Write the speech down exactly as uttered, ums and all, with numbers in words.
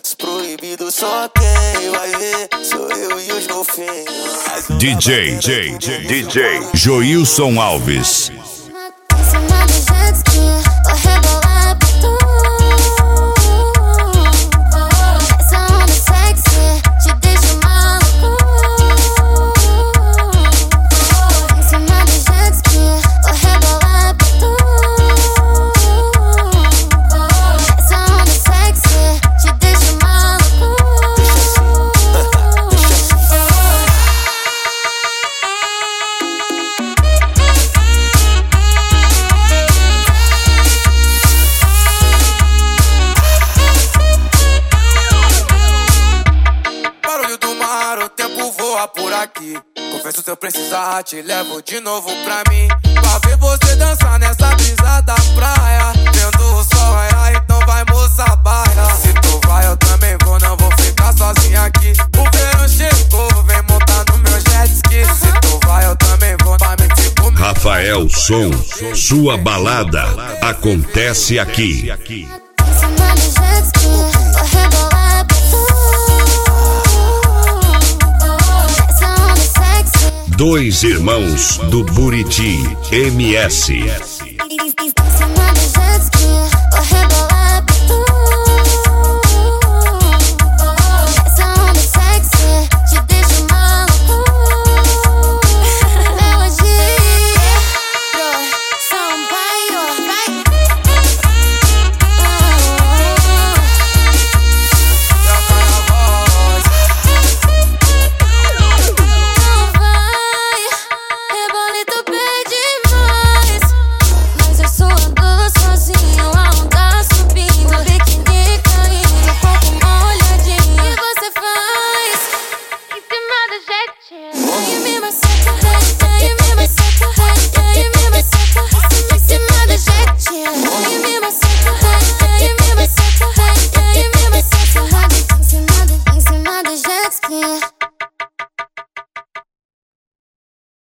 Sexo proibido, só quem vai ver sou eu e os golfinhos. D J, D J, D J Joilson Alves. Em cima do jet ski, vou rebolar pra tu. Essa onda sexy te deixa maluco. Em cima do jet ski, vou rebolar pra tu. Essa onda sexy te deixa maluco. Barulho do mar, o tempo voa por aqui. Confesso, se eu precisar, te levo de novo pra mim. Pra ver você dançar nessa brisa da praia. Vendo o sol raiar, então vai, moça, baila. Se tu vai, eu também vou, não vou ficar sozinha aqui. O verão chegou, vem montar no meu jet ski. Se tu vai, eu também vou, vai me tipo. Rafael Som, sua balada acontece aqui. Em cima do jet ski, vou rebolar pra tu. Essa onda sexy. Dois irmãos do Buriti M S. Em cima do jet ski, vou rebolar pra